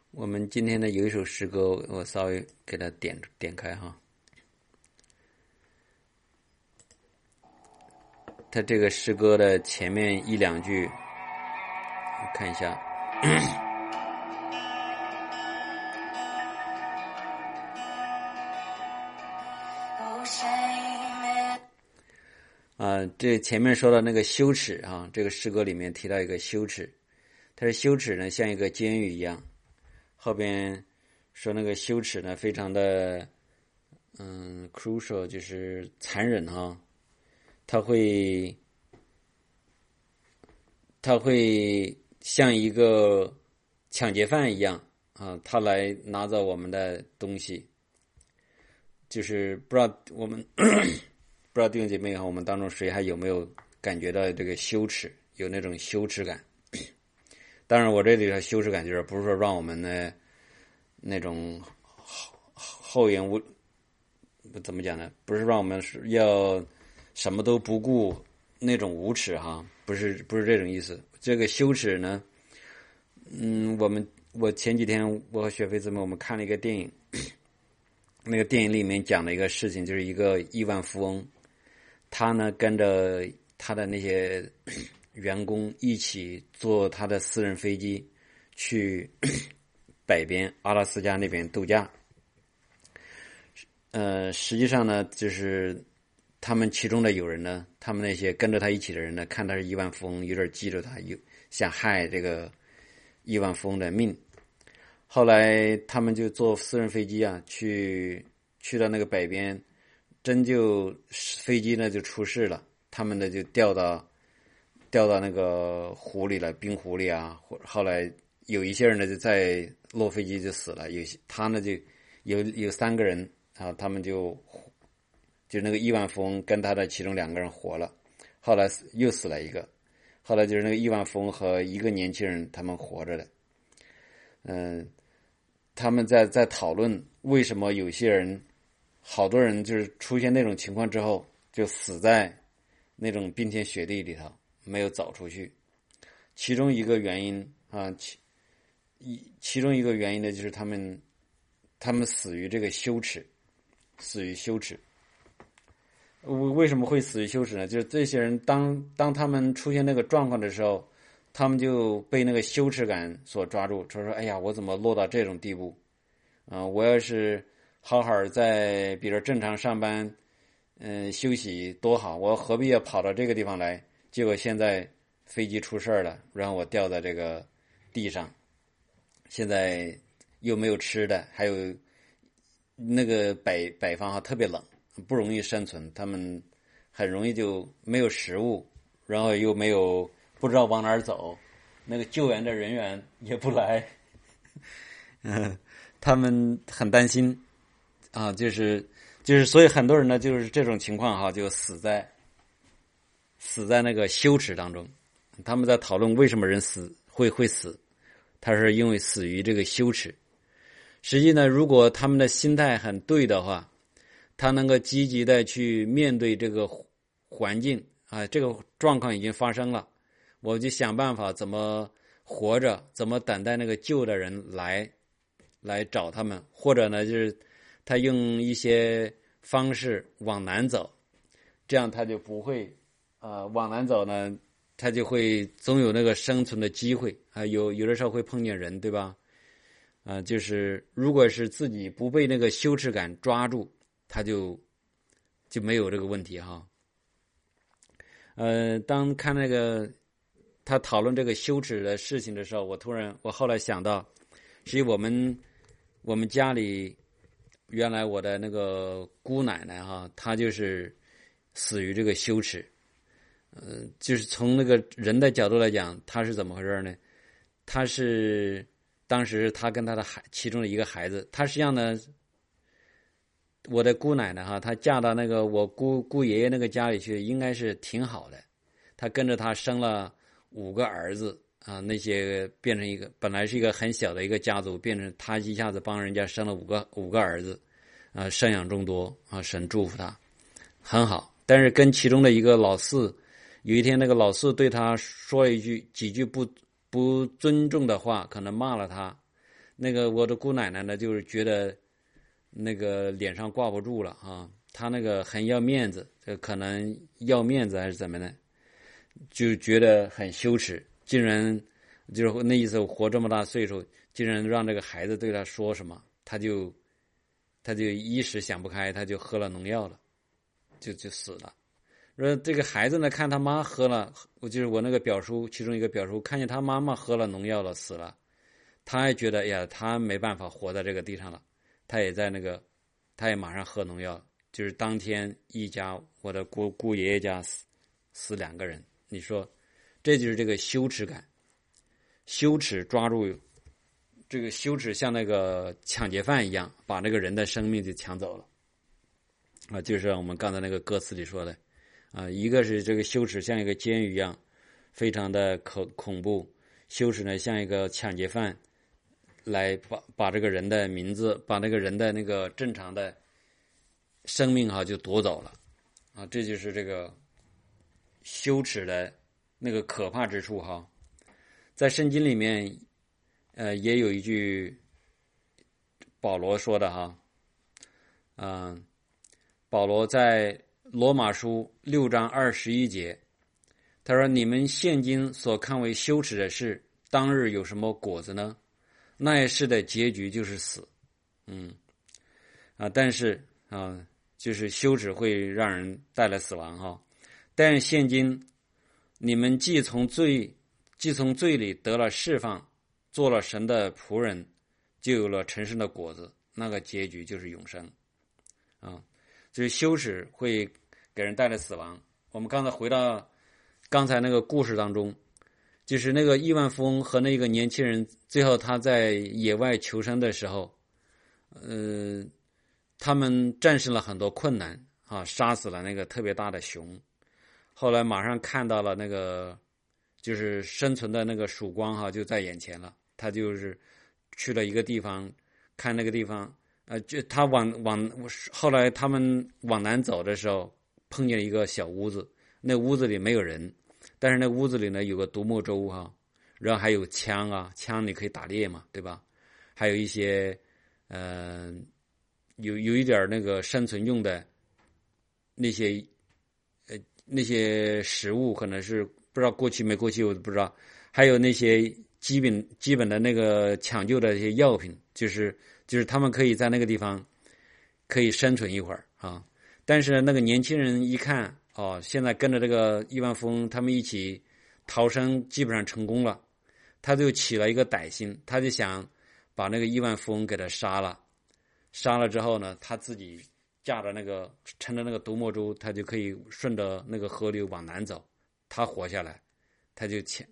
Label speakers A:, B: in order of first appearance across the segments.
A: 我们今天呢有一首诗歌，我稍微给它点开哈。它这个诗歌的前面一两句，我看一下。这前面说到那个羞耻啊，这个诗歌里面提到一个羞耻，它是羞耻呢像一个监狱一样。后边说那个羞耻呢非常的crucial， 就是残忍哈，它会像一个抢劫犯一样啊，他来拿走我们的东西。就是不知道我们不知道弟兄姐妹和我们当中谁还有没有感觉到这个羞耻，有那种羞耻感。当然我这里的羞耻感就是不是说让我们呢那种厚颜无怎么讲呢，不是让我们要什么都不顾那种无耻哈，不是这种意思。这个羞耻呢我前几天我和雪飞姊妹我们看了一个电影，那个电影里面讲了一个事情，就是一个亿万富翁，他呢跟着他的那些员工一起坐他的私人飞机去北边阿拉斯加那边度假。实际上呢，就是他们其中的有人呢，他们那些跟着他一起的人呢，看他是亿万富翁，有点记着他，想害这个亿万富翁的命。后来他们就坐私人飞机啊，去到那个北边，真就飞机呢就出事了，他们呢就掉到那个湖里了，冰湖里啊。后来有一些人呢就在落飞机就死了，他呢就有3个人啊，他们就那个亿万富翁跟他的其中2个人活了，后来又死了一个，后来就是那个亿万富翁和一个年轻人他们活着的。他们在讨论为什么有些人，好多人就是出现那种情况之后就死在那种冰天雪地里头，没有走出去。其中一个原因啊，其中一个原因呢，就是他们死于这个羞耻，死于羞耻。为什么会死于羞耻呢？就是这些人当他们出现那个状况的时候，他们就被那个羞耻感所抓住，说哎呀，我怎么落到这种地步我要是好好在比如正常上班休息多好，我何必要跑到这个地方来，结果现在飞机出事了，然后我掉在这个地上，现在又没有吃的，还有那个北方特别冷，不容易生存，他们很容易就没有食物，然后又没有不知道往哪儿走，那个救援的人员也不来他们很担心啊，就是所以很多人呢就是这种情况哈，就死在那个羞耻当中。他们在讨论为什么人会死，他是因为死于这个羞耻。实际呢，如果他们的心态很对的话，他能够积极的去面对这个环境啊，这个状况已经发生了，我就想办法怎么活着，怎么等待那个救的人来找他们，或者呢就是他用一些方式往南走，这样他就不会往南走呢，他就会总有那个生存的机会啊，有的时候会碰见人，对吧？就是如果是自己不被那个羞耻感抓住，他就没有这个问题哈。当看那个他讨论这个羞耻的事情的时候，我后来想到，实际我们家里原来我的那个姑奶奶哈，她就是死于这个羞耻。就是从那个人的角度来讲，她是怎么回事呢？她是当时她跟她的其中的一个孩子，她实际上呢，我的姑奶奶哈，她嫁到那个我姑爷爷那个家里去，应该是挺好的。她跟着他生了5个儿子啊，那些变成一个本来是一个很小的一个家族，变成他一下子帮人家生了5个儿子啊，生养众多啊，神祝福他很好。但是跟其中的一个老四，有一天那个老四对他说了几句不尊重的话，可能骂了他。 那个我的姑奶奶呢，就是觉得那个脸上挂不住了啊，她那个很要面子，这可能要面子还是怎么的，就觉得很羞耻，竟然就是那意思，活这么大岁数，竟然让这个孩子对他说什么，他就一时想不开，他就喝了农药了，就死了。说这个孩子呢，看他妈喝了，就是我那个表叔，其中一个表叔看见他妈妈喝了农药了，死了，他还觉得呀，他没办法活在这个地上了，他也马上喝农药，就是当天一家我的姑爷爷家死2个人，你说这就是这个羞耻感，羞耻抓住这个羞耻，像那个抢劫犯一样，把这个人的生命就抢走了啊，就是我们刚才那个歌词里说的。啊，一个是这个羞耻像一个监狱一样，非常的恐怖。羞耻呢，像一个抢劫犯，来把这个人的名字，把那个人的那个正常的生命就夺走了。啊，这就是这个羞耻的那个可怕之处哈。在圣经里面，也有一句保罗说的哈，保罗在罗马书6章21节，他说：“你们现今所看为羞耻的事，当日有什么果子呢？那事的结局就是死。”但是就是羞耻会让人带来死亡哈。但是现今你们既从罪里得了释放，做了神的仆人，就有了成圣的果子，那个结局就是永生啊。就是羞耻会给人带来死亡。我们刚才回到刚才那个故事当中，就是那个亿万富翁和那个年轻人，最后他在野外求生的时候，他们战胜了很多困难啊，杀死了那个特别大的熊。后来马上看到了那个就是生存的那个曙光就在眼前了。他就是去了一个地方，看那个地方。就他后来他们往南走的时候，碰见一个小屋子，那屋子里没有人，但是那屋子里呢有个独木舟然后还有枪枪你可以打猎嘛，对吧？还有一些有一点那个生存用的那些食物，可能是不知道过期没过期，我不知道，还有那些基本的那个抢救的一些药品，就是他们可以在那个地方可以生存一会儿啊。但是那个年轻人一看现在跟着这个亿万富翁他们一起逃生，基本上成功了，他就起了一个歹心，他就想把那个亿万富翁给他杀了之后呢，他自己乘着那个独木舟，他就可以顺着那个河流往南走，他活下来，他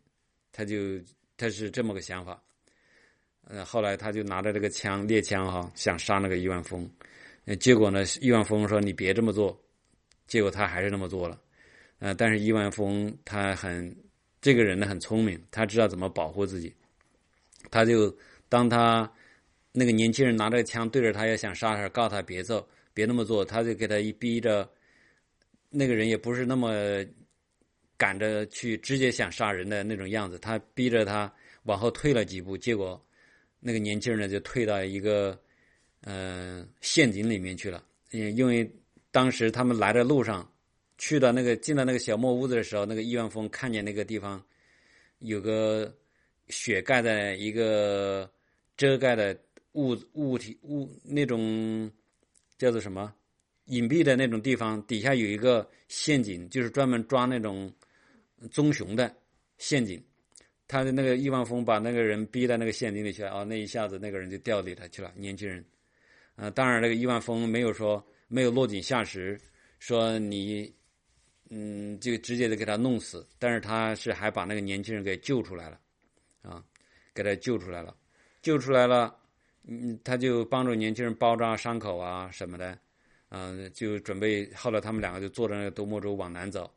A: 是这么个想法。后来他就拿着这个猎枪想杀那个亿万富翁，结果呢，亿万富翁说你别这么做，结果他还是那么做了。但是亿万富翁这个人呢很聪明，他知道怎么保护自己。他就当他那个年轻人拿着枪对着他要想杀他，告诉他别那么做，他就给他一逼着，那个人也不是那么赶着去直接想杀人的那种样子，他逼着他往后退了几步，结果那个年轻人呢就退到一个陷阱里面去了。因为当时他们来的路上进到那个小木屋子的时候，那个亿万富翁看见那个地方有个雪盖在一个遮盖的那种叫做什么隐蔽的那种地方，底下有一个陷阱，就是专门抓那种棕熊的陷阱。他的那个亿万富翁把那个人逼到那个陷阱里去了那一下子那个人就掉里头去了，年轻人。当然那个亿万富翁没有落井下石，说你就直接的给他弄死，但是他还把那个年轻人给救出来了给他救出来了，他就帮助年轻人包扎伤口什么的，就准备，后来他们2个就坐着那个独木舟往南走，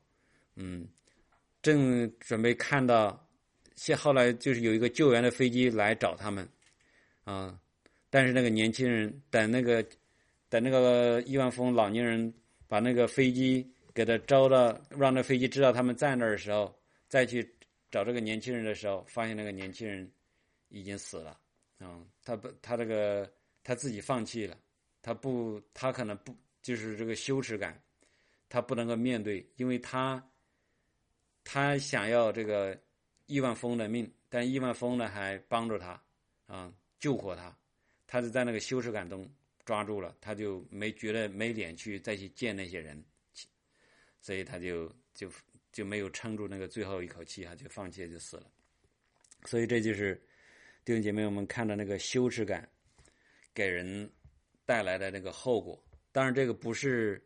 A: 正准备看到，后来就是有一个救援的飞机来找他们，但是那个年轻人等那个亿万富翁老年人把那个飞机给他招到，让那飞机知道他们在那儿的时候，再去找这个年轻人的时候，发现那个年轻人已经死了他自己放弃了，他可能不就是这个羞耻感，他不能够面对，因为他想要这个亿万富翁的命，但亿万富翁呢还帮助他救活他，他是在那个羞耻感中抓住了，他就觉得没脸再去见那些人，所以他就没有撑住那个最后一口气就放弃就死了。所以这就是弟兄姐妹我们看到那个羞耻感给人带来的那个后果。当然这个不是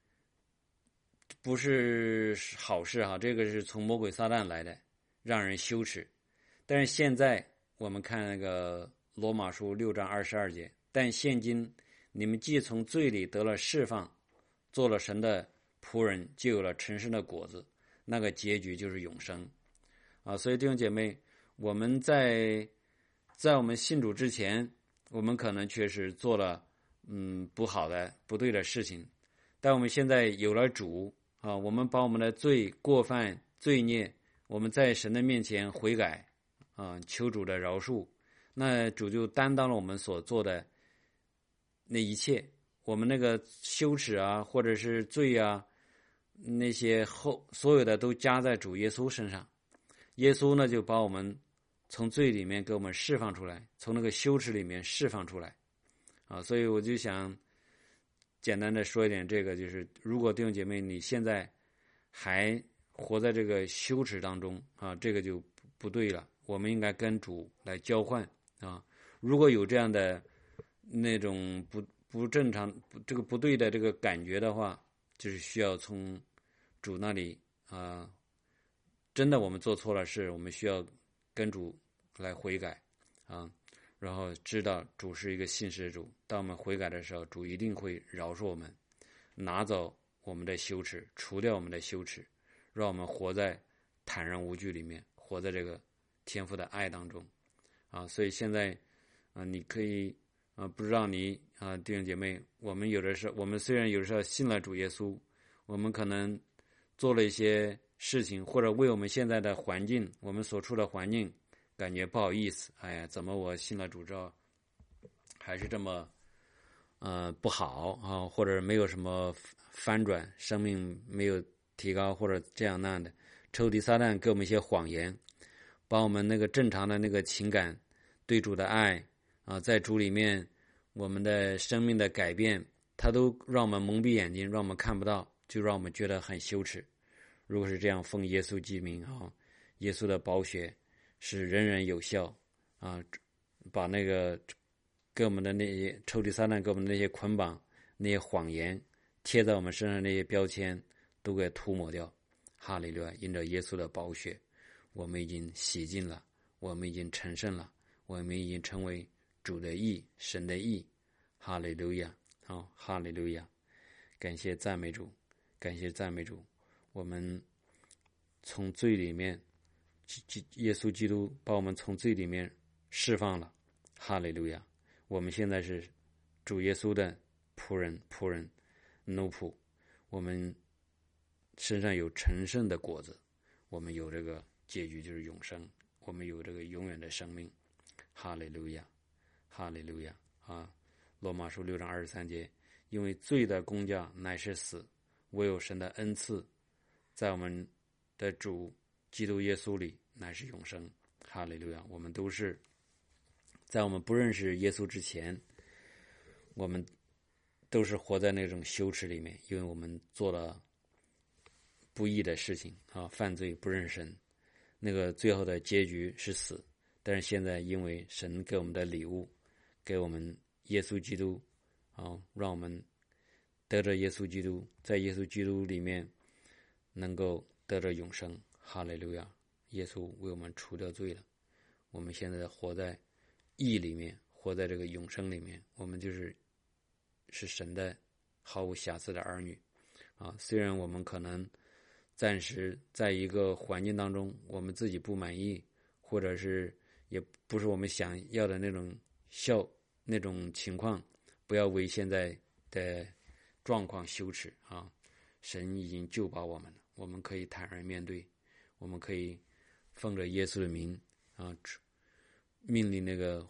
A: 好事这个是从魔鬼撒旦来的，让人羞耻。但是现在我们看那个罗马书6章22节，但现今你们既从罪里得了释放，做了神的仆人，就有了成圣的果子，那个结局就是永生所以弟兄姐妹，我们在我们信主之前，我们可能确实做了不好的不对的事情，但我们现在有了主我们把我们的罪过犯罪孽，我们在神的面前悔改求主的饶恕，那主就担当了我们所做的那一切，我们那个羞耻或者是罪那些所有的都加在主耶稣身上。耶稣呢就把我们从罪里面给我们释放出来，从那个羞耻里面释放出来所以我就想简单的说一点，这个就是如果弟兄姐妹你现在还活在这个羞耻当中这个就不对了，我们应该跟主来交换如果有这样的那种不正常这个不对的这个感觉的话，就是需要从主那里真的我们做错了事，我们需要跟主来悔改然后知道主是一个信实的主，当我们悔改的时候，主一定会饶恕我们，拿走我们的羞耻，除掉我们的羞耻，让我们活在坦然无惧里面，活在这个天父的爱当中所以现在你可以不知道你弟兄姐妹，我们虽然有的时候信了主耶稣，我们可能做了一些事情，或者为我们现在的环境，我们所处的环境感觉不好意思，哎呀，怎么我信了主之后还是这么不好或者没有什么翻转，生命没有提高，或者这样那样的，仇敌撒旦给我们一些谎言，把我们那个正常的那个情感对主的爱在主里面我们的生命的改变，他都让我们蒙蔽眼睛，让我们看不到，就让我们觉得很羞耻。如果是这样，奉耶稣基名耶稣的宝血是人人有效把那个给我们的那些仇敌撒旦给我们的那些捆绑，那些谎言贴在我们身上那些标签都给涂抹掉。哈利路亚！因着耶稣的宝血，我们已经洗净了，我们已经成圣了，我们已经成为主的义，神的义。哈利路亚！哈利路亚！感谢赞美主，感谢赞美主。我们从罪里面，耶稣基督把我们从罪里面释放了。哈利路亚！我们现在是主耶稣的仆人奴仆，我们身上有成圣的果子，我们有这个结局就是永生，我们有这个永远的生命。哈利路亚！哈利路亚！罗马书6章23节，因为罪的工价乃是死，唯有神的恩赐在我们的主基督耶稣里乃是永生。哈利路亚！我们都是在我们不认识耶稣之前，我们都是活在那种羞耻里面，因为我们做了不义的事情犯罪不认神，那个最后的结局是死。但是现在因为神给我们的礼物，给我们耶稣基督让我们得着耶稣基督，在耶稣基督里面能够得着永生。哈利路亚！耶稣为我们除掉罪了，我们现在活在义里面，活在这个永生里面，我们是神的毫无瑕疵的儿女虽然我们可能暂时在一个环境当中我们自己不满意，或者是也不是我们想要的那种情况，不要为现在的状况羞耻神已经救拔我们了，我们可以坦然面对，我们可以奉着耶稣的名命令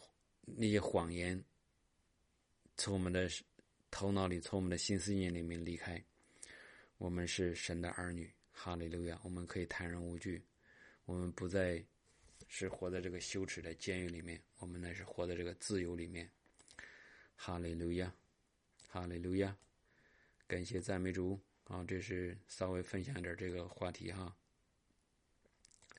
A: 那些谎言从我们的头脑里，从我们的心思念里面离开。我们是神的儿女，哈利路亚！我们可以坦然无惧，我们不再是活在这个羞耻的监狱里面，我们乃是活在这个自由里面。哈利路亚，哈利路亚！感谢赞美主。好，这是稍微分享一点这个话题哈。